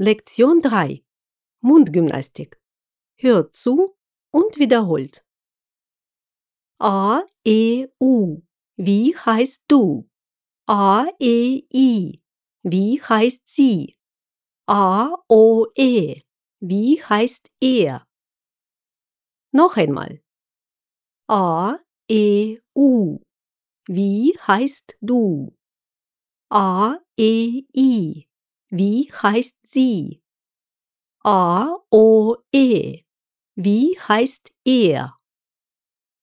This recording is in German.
Lektion 3. Mundgymnastik. Hört zu und wiederholt. A, E, U. Wie heißt du? A, E, I. Wie heißt sie? A, O, E. Wie heißt er? Noch einmal. A, E, U. Wie heißt du? A, E, I. Wie heißt sie? A, O, E. Wie heißt er?